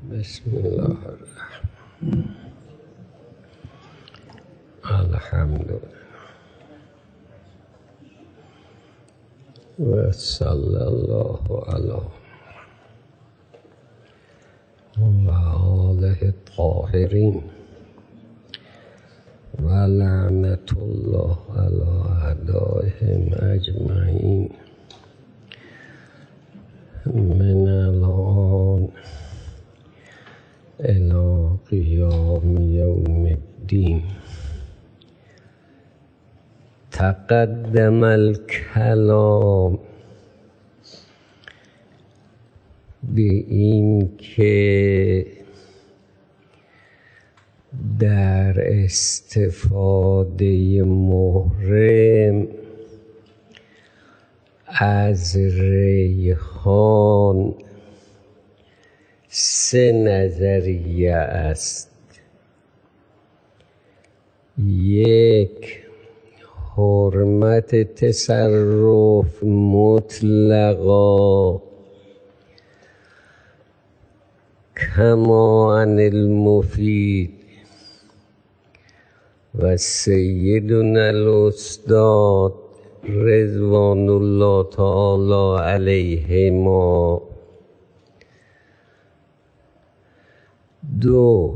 بسم الله الرحمن الحمد لله وصلى الله على وآله الطاهرين ولعنة الله على أعدائهم أجمعين من الآن إلى قيام يوم الدين. تقدم الكلام به این که در استفاده محرم از ریحان 3 نظریه است. 1. حرمت تصرف مطلقا کما عن المفید و سیدنا الاستاد رضوان الله تعالی علیهما. 2.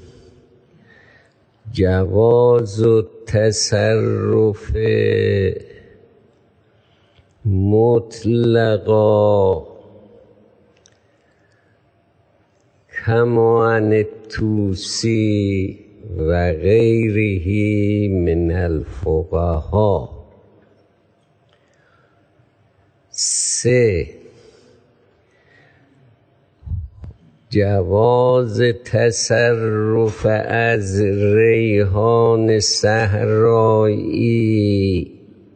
جواز تصرف مطلقا کما عن الطوسی و غیره من الفقهاء. 3. جواز تصرف از ریحان صحرایی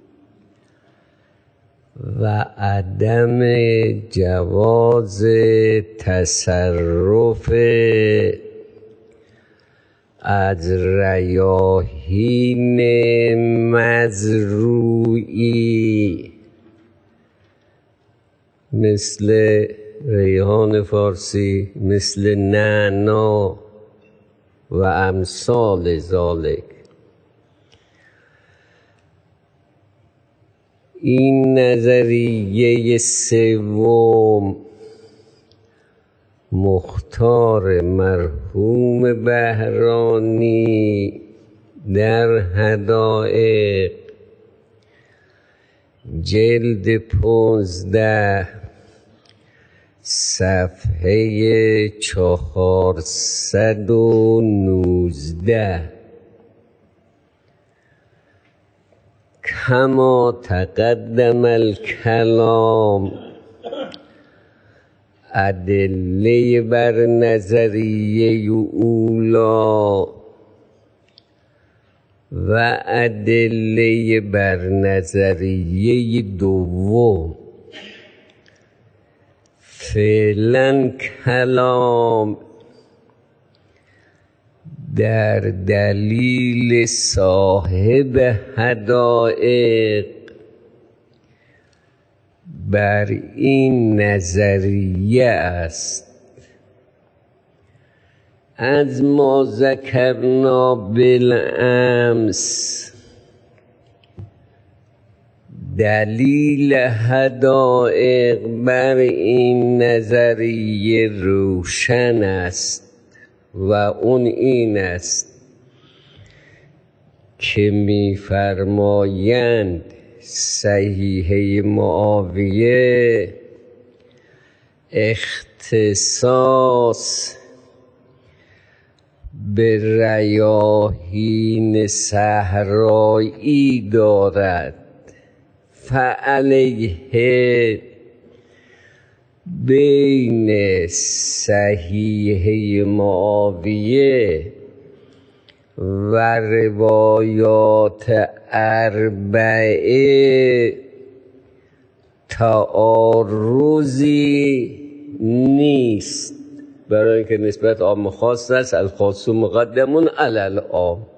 و عدم جواز تصرف از ریاحین مزروعی مثل ریحان فارسی، مثل نعنا و امثال ذالک. این نظریه 3 مختار مرحوم بهرانی در حدائق جلد 15 صفحه 419 کما تقدم الکلام ادله بر نظریه اولا و ادله بر نظریه دوم. فعلا کلام در دلیل صاحب حدائق بر این نظریه است. از ما ذکرنا بالامس دلیل حدائق بر این نظریه روشن است و اون این است که می‌فرمایند صحیحه معاویه اختصاص به ریاحین صحرایی دارد، فعلیه بین صحیحه معاویه و روایات 4 تعارضی نیست، برای اینکه نسبت عام خاص است. الخاص مقدمون علی العام.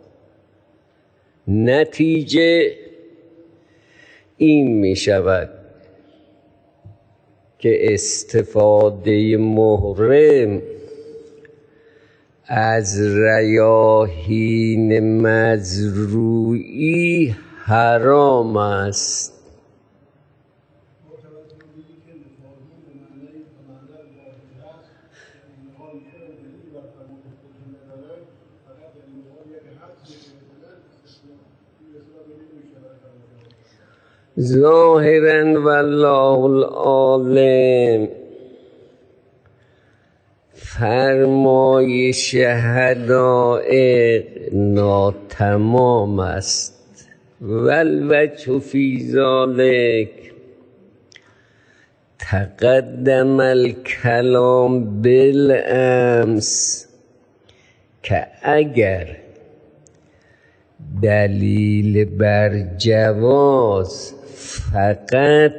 نتیجه این می شود که استفاده محرم از ریاحین مزروعی حرام است. ظاهراً والله العالم فرمایش حدائق ناتمام است. والوجه فی ذلک تقدم الکلام بالامس که اگر دلیل بر جواز فقط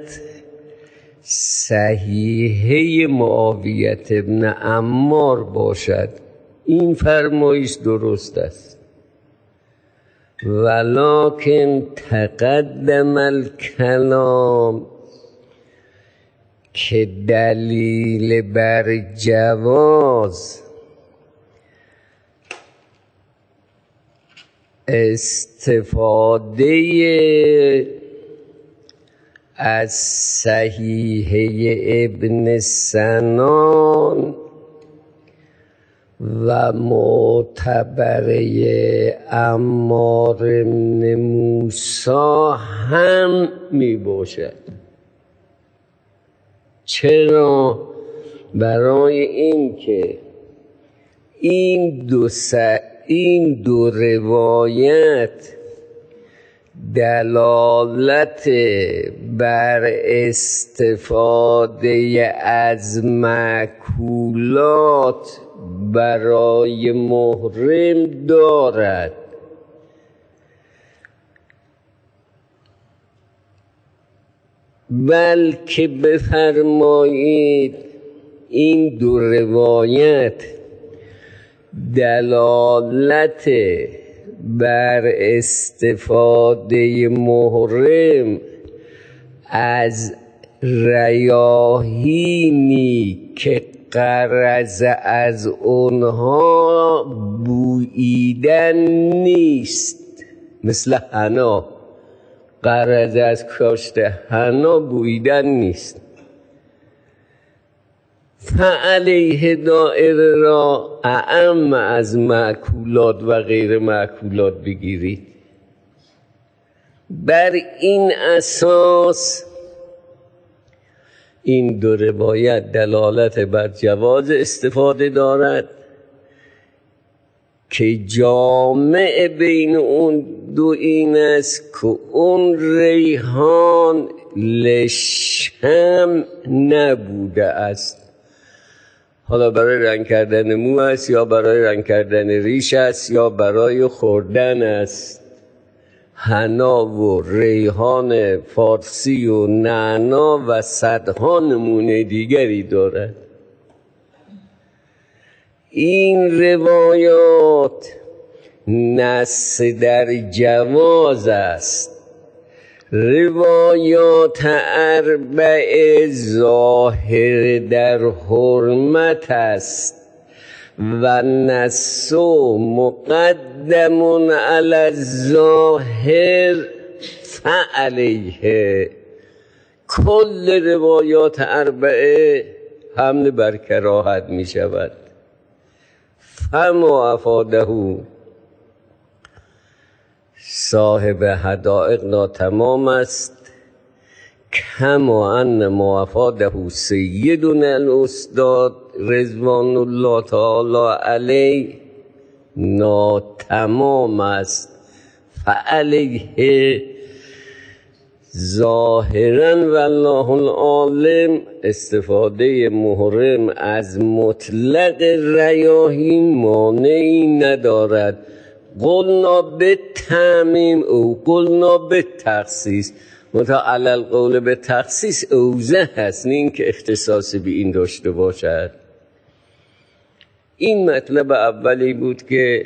صحیحه معاویه ابن عمار باشد، این فرمایش درست است. ولکن تقدم الکلام که دلیل بر جواز استفاده از صحیحه ابن سنان و معتبره عمار بن موسی هم می باشد. چرا؟ برای این که این دو روایت دلالت بر استفاده از مأکولات برای محرم دارد. بلکه بفرمایید این دو روایت دلالت بر استفاده محرم از ریاحینی که غرض از اونها بوییدن نیست، مثل حنا، غرض از کاشت حنا بوییدن نیست، فعلیه دائره را اعم از مأکولات و غیر مأکولات بگیرید. بر این اساس این دو روایت دلالت بر جواز استفاده دارد که جامع بین اون دو این است که اون ریحان لشم نبوده است. حالا برای رنگ کردن مو است یا برای رنگ کردن ریش است یا برای خوردن است. حنا و ریحان فارسی و نعنا و صدها نمونه دیگری دارد. این روایات نص در جواز است. روایات اربع ظاهر در حرمت است و نص مقدم علی الظاهر فعلیه. کل روایات اربعه حمل بر کراهت می شود. فما افاده صاحب حدائق ناتمام است، کما ان ما افاده سیدنا الاستاد رضوان الله تعالی علیه ناتمام است. فعلیه ظاهرا والله العالم استفاده محرم از مطلق ریاحین مانعی ندارد. قلنا به تعمیم او قلنا به تخصیص، منتها علی القول به تخصیص اوضح هست، نه این که اختصاص به این داشته باشد. این مطلب اولی بود که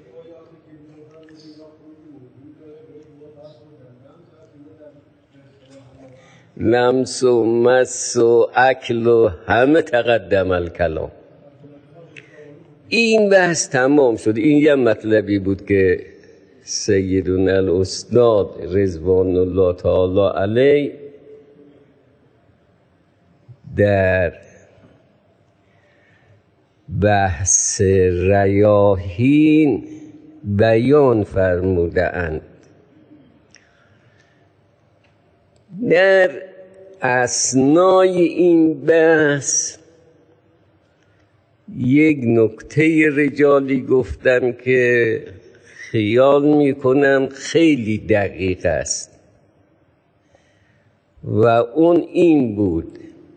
لمس و مس و اکل و همه تقدم الکلام. این بحث تمام شد. این یه مطلبی بود که سیدنا الاستاد رضوان الله تعالی علیه در بحث ریاحین بیان فرموده اند. در اثنای این بحث یک نکته رجالی گفتم که خیال میکنم خیلی دقیق است و اون این بود: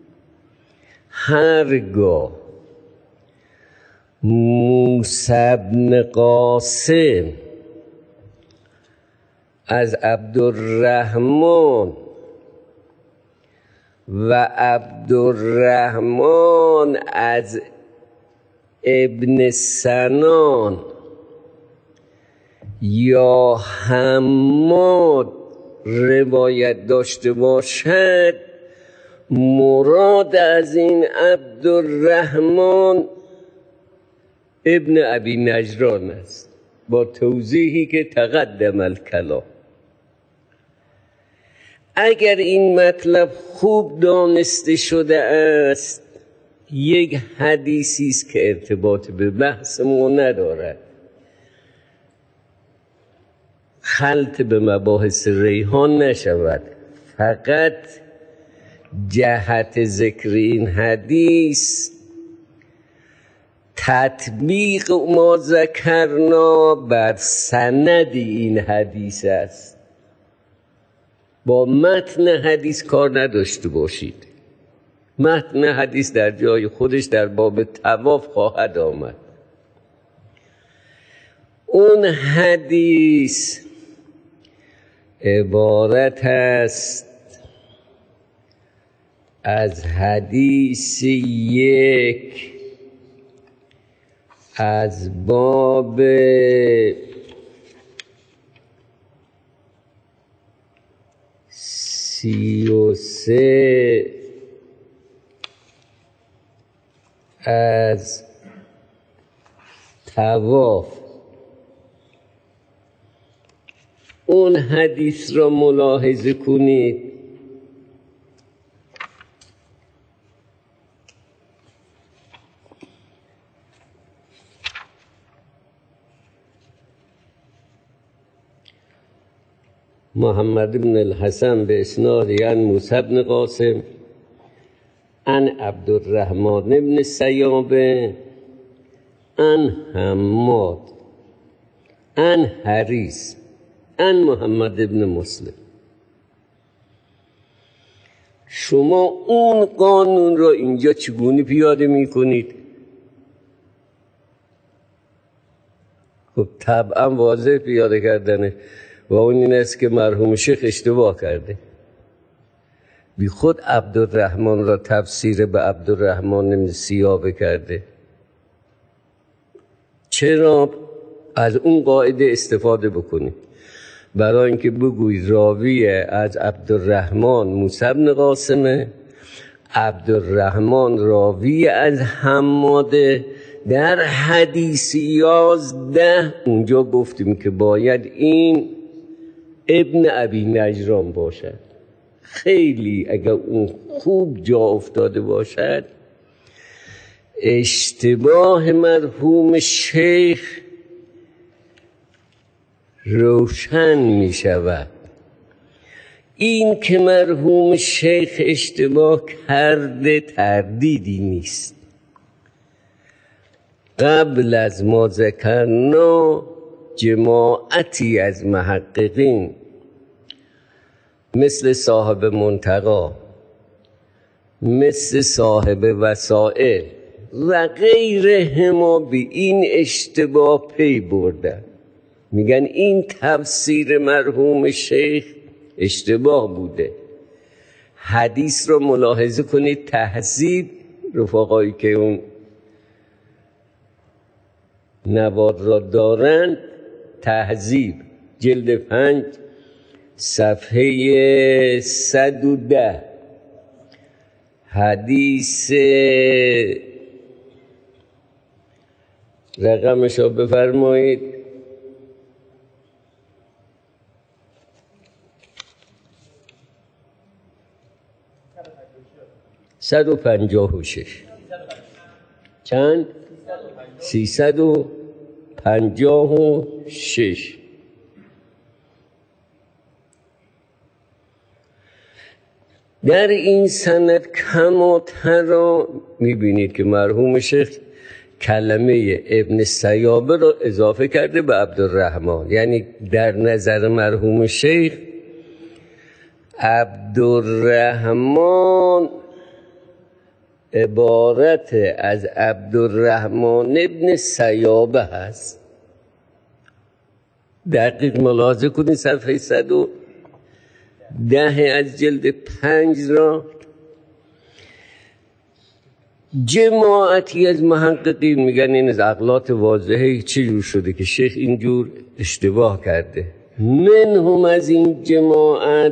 هرگاه موسی بن قاسم از عبدالرحمن و عبدالرحمن از ابن سنان یا حماد روایت داشته باشد، مراد از این عبدالرحمن ابن ابی نجران است، با توضیحی که تقدم الکلام. اگر این مطلب خوب دانسته شده است، یک حدیثی است که ارتباط به بحث ما ندارد، خلط به مباحث ریحان نشود، فقط جهت ذکر این حدیث تطبیق ما ذکرنا بر سند این حدیث است. با متن حدیث کار نداشته باشید. متن حدیث در جای خودش در باب طواف خواهد آمد. اون حدیث عبارت است از حدیث یک از باب 33 از طواف. اون حدیث را ملاحظه کنید. محمد بن الحسن به اسناد عن موسی بن قاسم عن عبدالرحمن بن سیابه عن حماد عن حریث عن محمد بن مسلم. شما اون قانون را اینجا چگونه پیاده می کنید؟ خب طبعا واضح پیاده کردنه و اون این است که مرحوم شیخ اشتباه کرده. بی خود عبدالرحمن را تفسیر به عبدالرحمن بن سیابه کرده. چرا از اون قاعده استفاده بکنید؟ برای اینکه بگوید راوی از عبدالرحمن موسی بن قاسمه، عبدالرحمن راوی از حماده. در حدیث 11 اونجا گفتیم که باید این ابن ابی نجران باشد. خیلی اگر اون خوب جا افتاده باشد، اشتباه مرحوم شیخ روشن می شود. این که مرحوم شیخ اشتباه کرده تردیدی نیست. قبل از ما ذکرنا جماعتی از محققین مثل صاحب منتقی، مثل صاحب وسائل و غیرهما به این اشتباه پی بردن. میگن این تفسیر مرحوم شیخ اشتباه بوده. حدیث رو ملاحظه کنید. تهذیب، رفقایی که اون نوار را دارند، تهذیب جلد 5 صفحه 110 حدیث رقمش رو بفرمایید. 156. چند؟ 356. در این سند کماتر میبینید که مرحوم شیخ کلمه ابن سیابه رو اضافه کرده به عبدالرحمن. یعنی در نظر مرحوم شیخ عبدالرحمن عبارت از عبدالرحمن ابن سیابه هست. دقیق ملاحظه کنید صفحه 110 از جلد 5 را. جماعتی از محققین میگن این از عقلات واضحه چجور شده که شیخ اینجور اشتباه کرده. منهم از این جماعت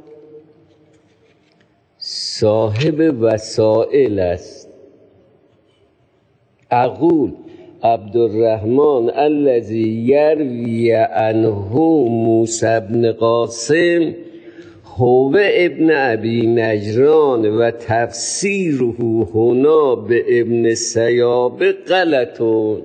صاحب وسائل است. اقول عبدالرحمن الذی یروی عنه موسی بن قاسم هو ابن ابی نجران و تفسیره هنا به ابن سیابه غلطون.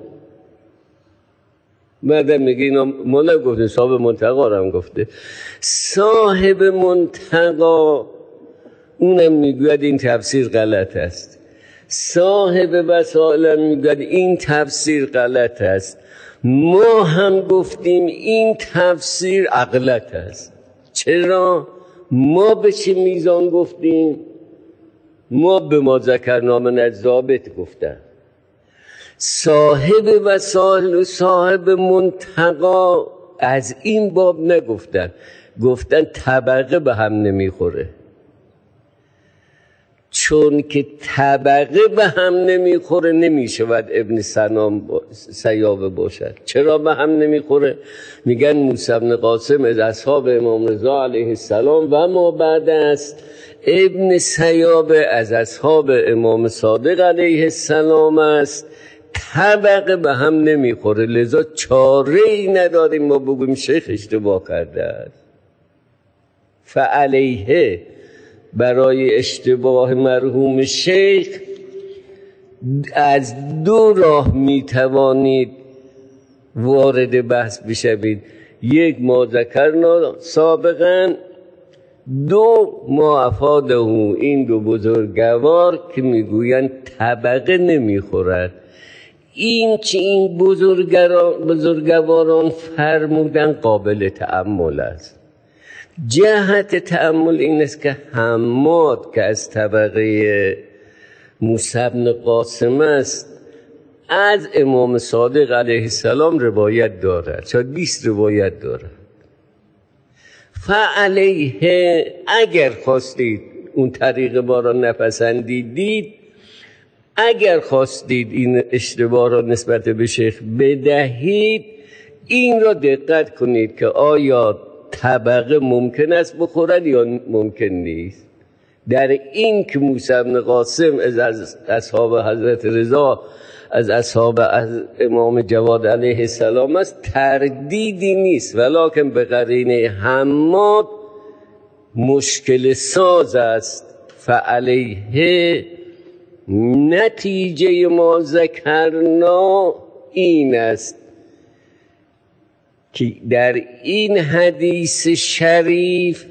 بعدم میگه اینا ما نگفتیم، صاحب منتقا رو هم گفته. صاحب منتقا اونم میگوید این تفسیر غلط است. صاحب وسائل میگوید این تفسیر غلط است. ما هم گفتیم این تفسیر غلط است. چرا؟ ما به چه میزان گفتیم؟ ما به ما ذکرنا من الضابط گفتن. صاحب وسائل و صاحب منتقا از این باب نگفتن، گفتن طبقه به هم نمیخوره. چون که طبقه به هم نمیخوره نمیشود ابن سیابه باشد. چرا به هم نمیخوره؟ میگن موسی بن قاسم از اصحاب امام رضا علیه السلام و ما بعد است. ابن سیابه از اصحاب امام صادق علیه السلام است. طبقه به هم نمیخوره، لذا چاره‌ای نداریم ما بگویم شیخ اشتباه کرده است. فعلیه برای اشتباه مرحوم شیخ از دو راه میتوانید وارد بحث بشوید. یک، ما ذکرنا سابقا. دو، ما افاده این دو بزرگوار که میگویند طبقه نمیخورد. این که این بزرگواران فرمودن قابل تأمل است. جهت تأمل این است که حماد که از طبقه موسی بن قاسم است از امام صادق علیه السلام روایت دارد، شاید 20 روایت دارد. فعلیه اگر خواستید اون طریق ما را نپسندیدید، اگر خواستید این اشتباه را نسبت به شیخ بدهید، این را دقت کنید که آیا طبقه ممکن است بخورد یا ممکن نیست. در این که موسی بن قاسم از اصحاب حضرت رضا، از اصحاب امام جواد علیه السلام است، تردیدی نیست، ولکن به قرینه حماد مشکل ساز است. فعلیه نتیجه ما ذکرنا این است که در این حدیث شریف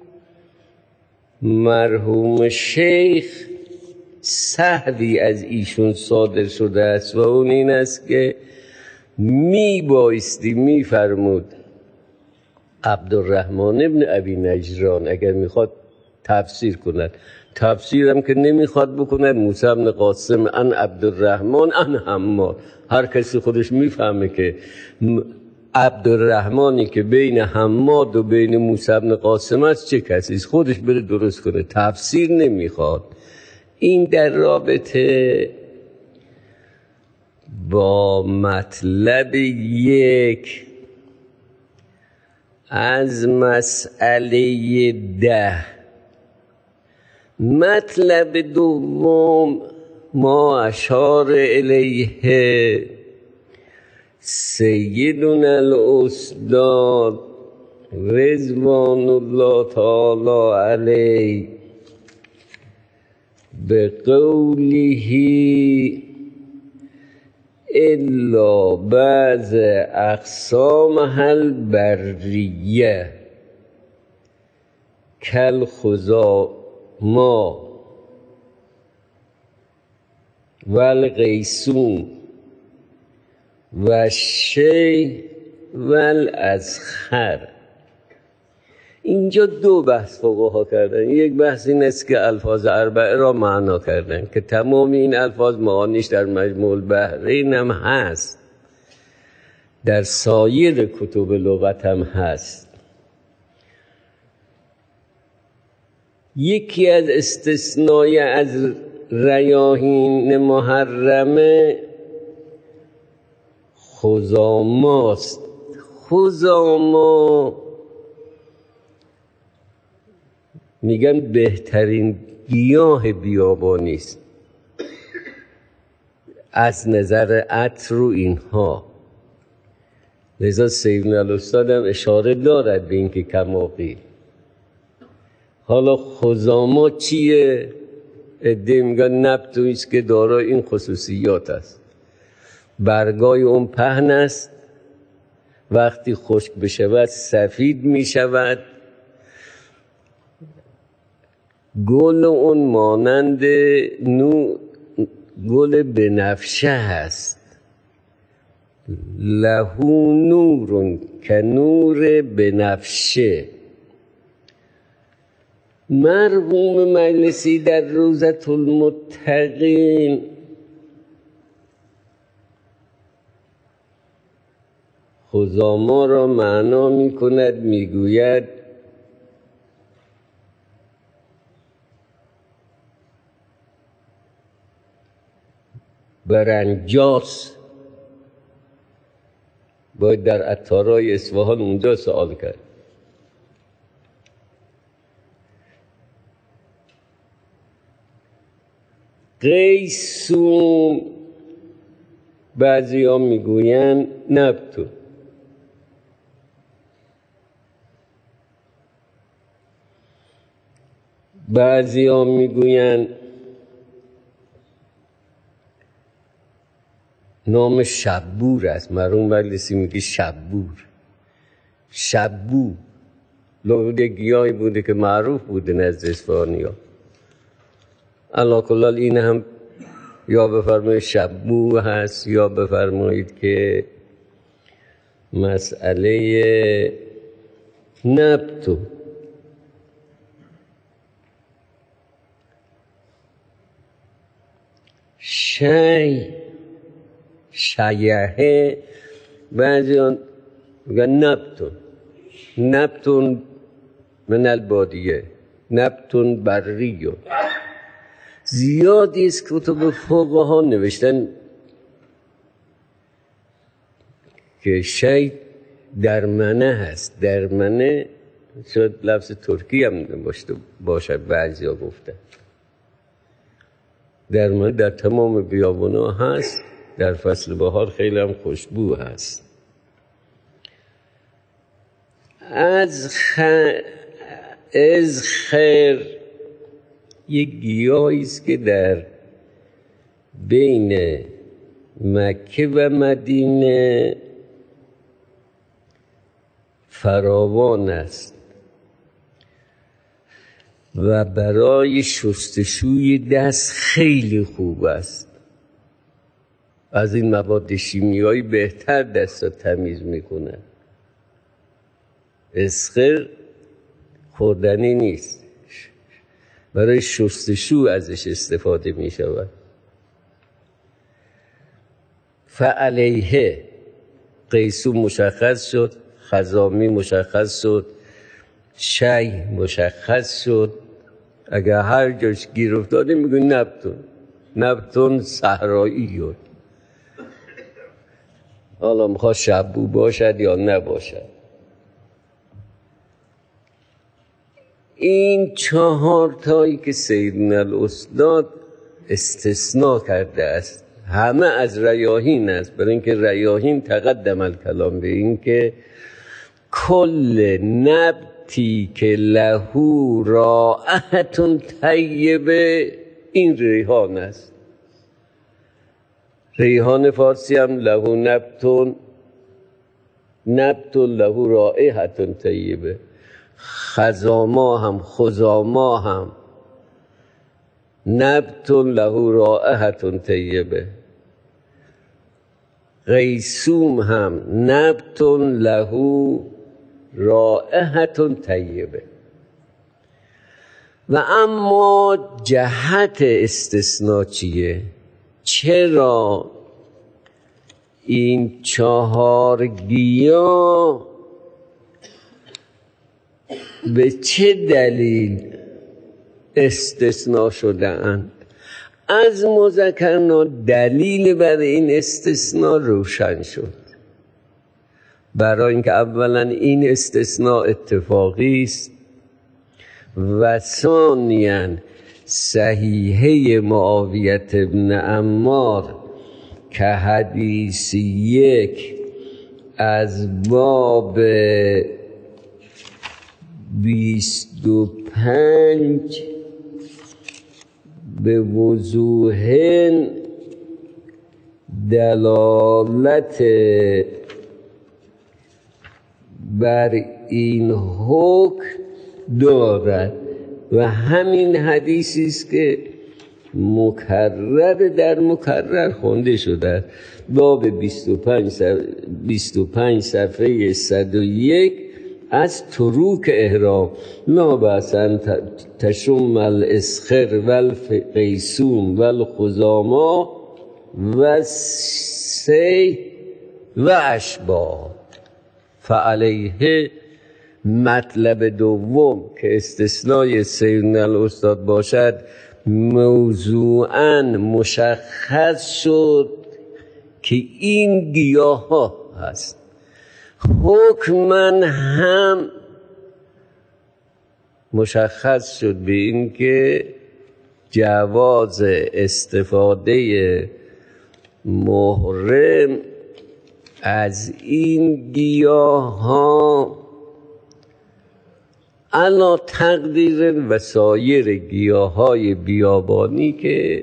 مرحوم شیخ سهوی از ایشون صادر شده است و اون این است که میفرمود عبدالرحمن ابن ابی نجران اگر میخواد تفسیر کند. تفسیرم که نمیخواد بکند موسی بن قاسم ان عبدالرحمن ان حماد. هر کسی خودش میفهمه که عبدالرحمنی که بین حماد و بین موسی بن قاسم است چه کسی است، خودش بره درست کنه، تفسیر نمیخواد. این در رابطه با مطلب یک. از مسئله 10 مطلب دوم ما اشار الیه سیدنا الاستاد رضوان الله تعالی علیه به قوله الا بعض اقسامها البریه کالخزاما و القیسون و الشیء و الازخر. اینجا دو بحث فقها کردن. یک بحث این است که الفاظ اربعه را معنا کردن که تمام این الفاظ معانیش در مجموع البحرین هم هست، در سایر کتب لغت هم هست. یکی از استثنای از ریاحین محرمه خزاماست. خزاما میگن بهترین گیاه بیابانی است از نظر عطر و اینها. لذا سیدنا الاستاد هم اشاره دارد به اینکه کماقی. حالا خزاما چیه؟ عده میگن نبتویی است که دارای این خصوصیات است. برگای اون پهن است، وقتی خشک بشود سفید میشود. گل اون مانند گل بنفشه هست. له نور کنور بنفشه. مرحوم مجلسی در روضة المتقین خزاما را معنا می کند، می گوید برنجاس. باید در عطارای اصفهان اونجا سوال کرد. قیسون بعضی ها میگوین نبتون. بعضی ها میگوین نام شبور است. مرحوم مجلسی میگه شبور. شبو لوده گیاهی بوده که معروف بوده نزد اصفهانی‌ها. علی کل حال این هم یا بفرمایید شبو هست یا بفرمایید که مسئله نبتو. شیعه بعضی ها میگن نبتون. نبتون من البادیه، نبتون بریو. زیادی از کتب فقها نوشتن که شی درمنه هست. درمنه شاید لفظ ترکی هم باشد. بعضی ها گفتن درمنه در تمام بیابانا هست. در فصل بهار خیلی هم خوشبو هست. از خیر یک گیاهی است که در بین مکه و مدینه فراوان است و برای شستشوی دست خیلی خوب است. از این مواد شیمیایی بهتر دست را تمیز میکنه. اسخر خوردنی نیست، برای شستشو ازش استفاده می شود. فعلیه قیسون مشخص شد، خزامی مشخص شد، شی مشخص شد. اگر هر جاش گیر افتاده میگن نبتون. نبتون صحرایی بود. حالا میخواد شبو باشد یا نباشد. این 4 تایی که سیدنا الاستاد استثناء کرده است همه از ریاحین است، برای اینکه ریاحین تقدم الکلام به این که کل نبتی که لهو رائحة طیبه این ریحان است. ریحان فارسی هم لهو نبت لهو رائحة طیبه، خزاما هم نبت له رائحة طیبه، قیسوم هم نبت له رائحة طیبه. و اما جهت استثناء چیه؟ چرا این 4 گیاه به چه دلیل استثناء شده اند؟ از ما ذکرنا دلیل برای این استثناء روشن شد. برای اینکه اولا این استثناء اتفاقی است و ثانیاً صحیحه معاویه ابن عمار که حدیث 1 از باب 25 به وضوح دلالت بر این حکم دارد و همین حدیثی است که مکرر در مکرر خونده شده. باب 25 صفحه 101 از تروک احرام: لا بأس ان تشم الاسخر والقیسوم والخزاما و سی و اشباه. فعلیه مطلب دوم که استثنای سیدنا الاستاد باشد موضوعاً مشخص شد که این گیاه ها هست. حکماً هم مشخص شد به این که جواز استفاده محرم از این گیاه ها علی تقدیر و سایر گیاه های بیابانی که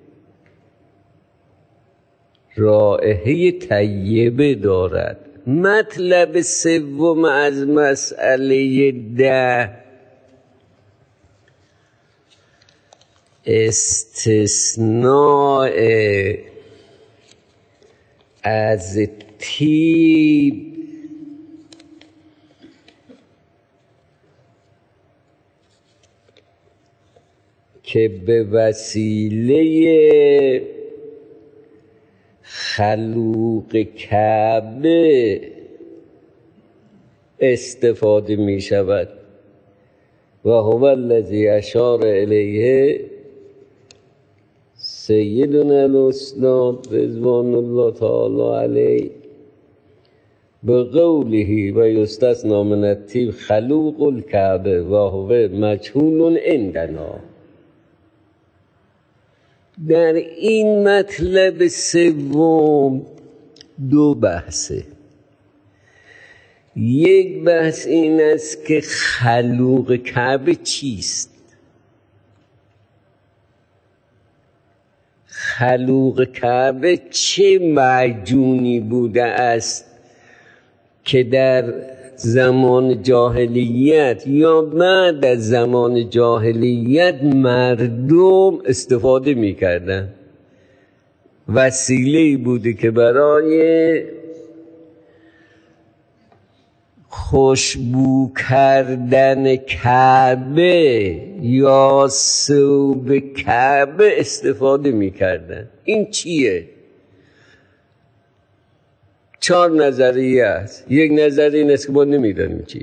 رائحه طیبه دارد. مطلب سوم از مسئله 10 استثناء از طیب که به وسیله خلوق کعبه استفاده می شود و هو الذی اشار الیه سیدنا الاستاد رضوان الله تعالی علیه به قوله و یستثنی من الطیب خلوق الکعبه و هو مجهول عندنا. در این مطلب سوم 2 بحثه. یک بحث این است که خلوق کعبه چیست؟ خلوق کعبه چه معجونی بوده است که در زمان جاهلیت یا بعد از زمان جاهلیت مردم استفاده می‌کردن؟ وسیله‌ای بوده که برای خوشبو کردن کعبه یا ثوب کعبه استفاده می‌کردن. این چیه؟ 4 نظریه است. یک نظریه این است که ما نمیدانیم چی.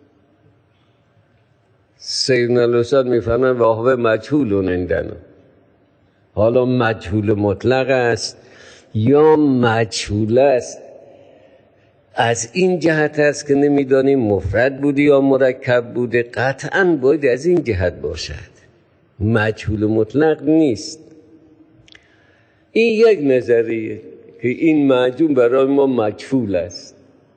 سیدنا الاستاد میفهمن و هو مجهول عندنا. حالا مجهول مطلق است یا مجهول است از این جهت است که نمیدانیم مفرد بوده یا مرکب بوده. قطعاً باید از این جهت باشد، مجهول مطلق نیست. این یک نظریه که این معجون برای ما مجهول است.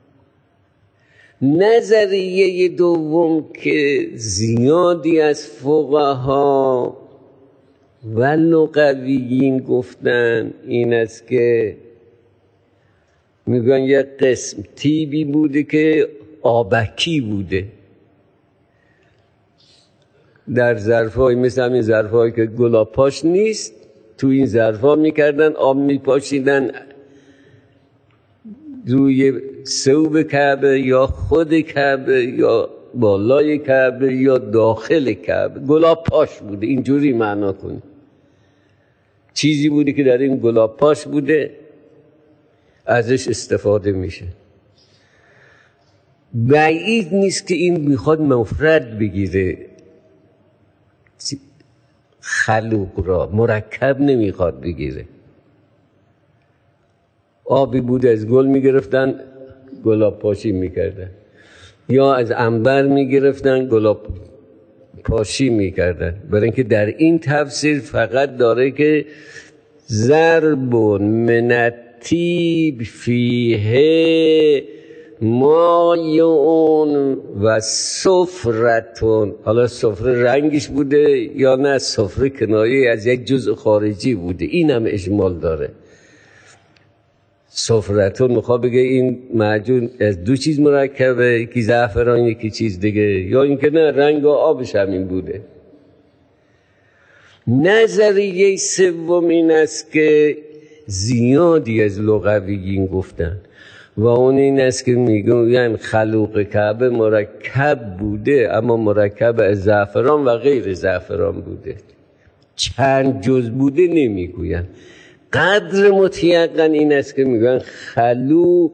نظریه دوم که زیادی از فقها و لغویین گفتن این است که میگن یک قسم تیبی بوده که آبکی بوده، در ظرفای مثل همین ظرفایی که گلاب پاش نیست، تو این ظرفا میکردن، آب میپاشیدن روی ثوب کعبه یا خود کعبه یا بالای کعبه یا داخل کعبه، گلاب پاش بوده. اینجوری معنا کنی چیزی بوده که در این گلاب پاش بوده، ازش استفاده میشه. بعید نیست که این میخواد مفرد بگیره، خلوق را مرکب نمیخواد بگیره. آبی بود از گل میگرفتن گلاب پاشی میکردن، یا از عنبر میگرفتن گلاب پاشی میکردن. برای اینکه در این تفسیر فقط داره که ضرب من الطیب فیه مایعون و صفرتون. حالا صفره رنگش بوده یا نه صفره کنایه از یک جزء خارجی بوده، این هم اجمال داره. صفرتون میخواد بگه این معجون از دو چیز مرکبه، یکی زعفران یکی چیز دیگه، یا اینکه نه رنگ و آبش همین بوده. نظریه سوم این است که زیادی از لغویین گفتن و اون این است که میگن خلوق کعبه مرکب بوده، اما مرکب از زعفران و غیر زعفران بوده، چند جز بوده نمیگوین. قدر متیقن این است که میگن خلوق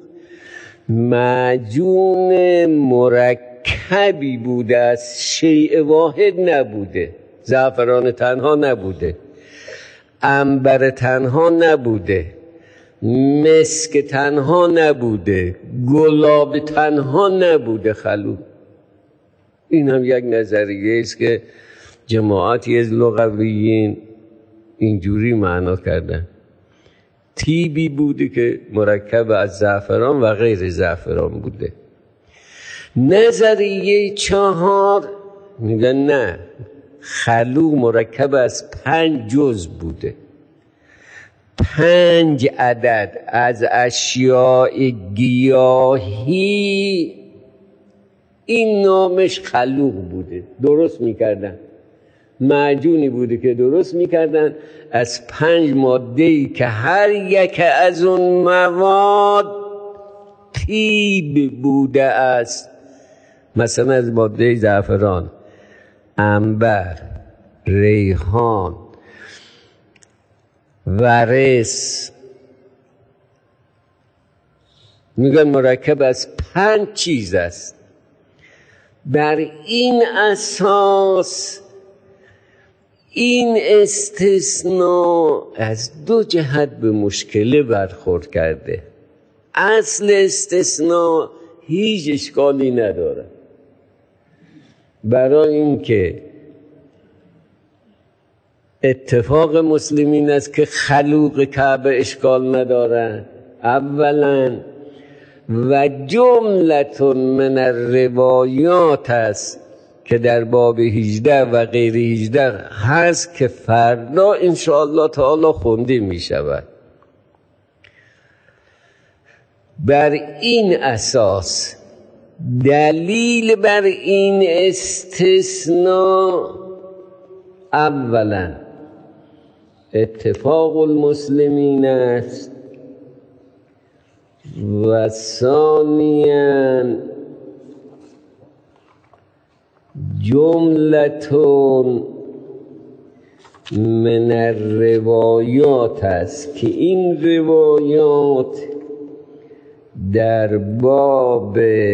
معجون مرکبی بوده، از شیء واحد نبوده. زعفران تنها نبوده، عنبر تنها نبوده، مسک تنها نبوده، گلاب تنها نبوده خلوق. این هم یک نظریه است که جماعتی از لغویین اینجوری معنا کردن. تیبی بوده که مرکب از زعفران و غیر زعفران بوده. نظریه چهار میگن نه، خلوق مرکب از 5 جزء بوده، 5 عدد از اشیاء گیاهی، این نامش خلوق بوده. درست میکردن، معجونی بوده که درست میکردن از 5 ماده‌ای که هر یک از اون مواد طیب بوده است. مثلا از ماده زعفران، عنبر، ریحان، ورس، میگن مرکب از 5 چیز است. بر این اساس این استثناء از 2 جهت به مشکل برخورد کرده. اصل استثناء هیچ اشکالی نداره، برای اینکه اتفاق مسلمین است که خلوق کعبه اشکال ندارن اولا، و جملتون من الروایات است که در باب 18 و غیر 18 هست که فردا انشاءالله تعالی خونده می شود. بر این اساس دلیل بر این استثناء اولا اتفاق المسلمین است و ثانیاً جملتون من الروایات است که این روایات در باب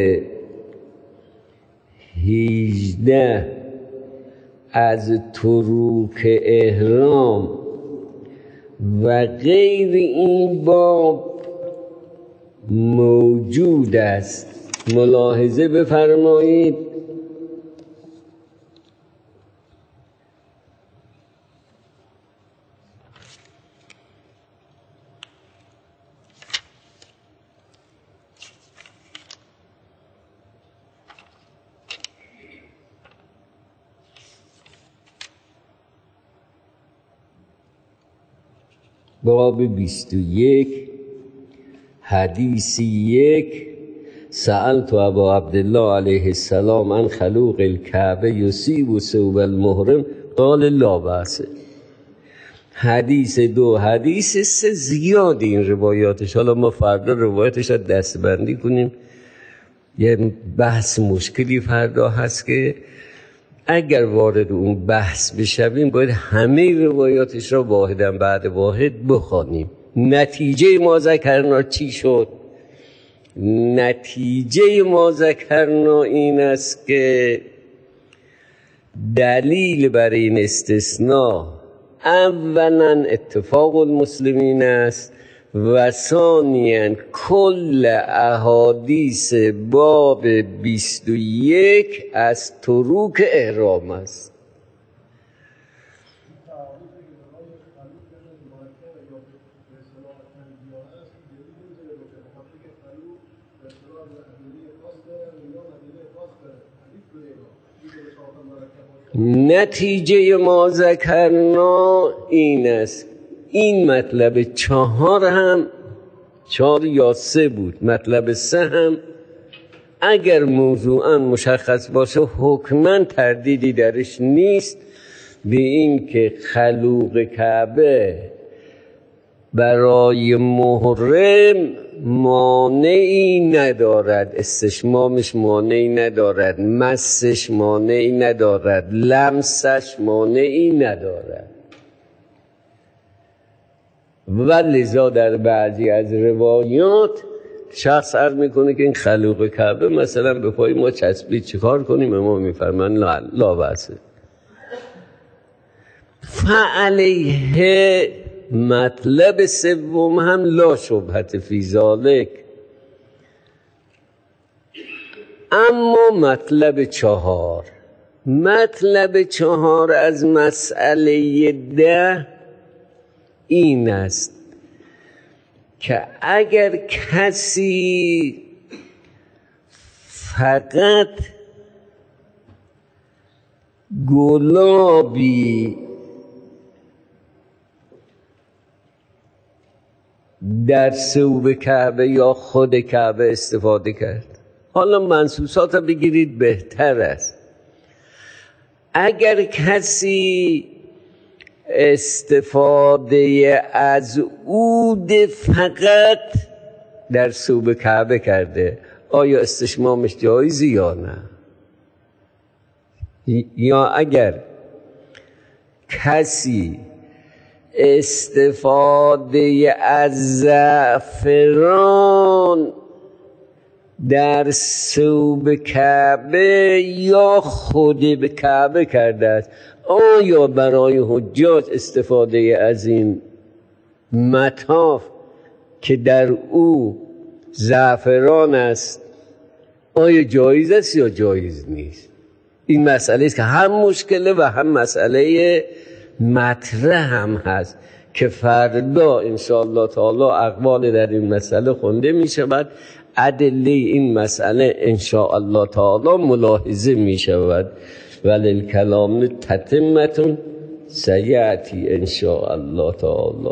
18 از طروق احرام و غیر این باب موجود است. ملاحظه بفرمایید باب 21 حدیث 1 سألت ابا عبدالله علیه السلام عن خلوق الکعبه یصیب ثوب المحرم قال لا بأس. حدیث 2 حدیث 3 زیاد این روایاتش. حالا ما فردا روایاتش رو دستبندی کنیم. یه بحث مشکلی فردا هست که اگر وارد اون بحث بشویم باید همه روایاتش را واحداً بعد واحد بخوانیم. نتیجه ما ذکرنا چی شد؟ نتیجه ما ذکرنا این است که دلیل برای این استثناء اولا اتفاق المسلمین است و ثانیاً کل احادیث باب 21 از تروک احرام است. نتیجه ما ذکرنا این است. این مطلب 4 هم 4 یا 3 بود. مطلب 3 هم اگر موضوعاً مشخص باشه حکماً تردیدی درش نیست به این که خلوق کعبه برای محرم مانعی ندارد، استشمامش مانعی ندارد، مسش مانعی ندارد، لمسش مانعی ندارد. و لذا در بعضی از روایات شخص عرض میکنه که این خلوق کعبه مثلا به پای ما چسبید چیکار کنیم؟ امام میفرمان لا بأس. فعلیه مطلب 3 هم لا شبهت فی ذالک. اما مطلب 4 از مسئله 10 این است که اگر کسی فقط گلابی در ثوب کعبه یا خود کعبه استفاده کرد، حالا منصوصات رو بگیرید بهتر است. اگر کسی استفاده از عود فقط در ثوب کعبه کرده، آیا استشمامش جایزی یا نه؟ یا اگر کسی استفاده از زعفران در ثوب کعبه یا خود به کعبه کرده است، آیا برای حجاج استفاده از این مطاف که در او زعفران است آیا جایز است یا جایز نیست؟ این مسئله است که هم مشکله و هم مسئله مطرح هم هست که فردا انشاءالله تعالی اقوال در این مسئله خونده می شود. ادله این مسئله انشاءالله تعالی ملاحظه می شود. وللکلام تتمة سیأتی انشاءالله تعالی.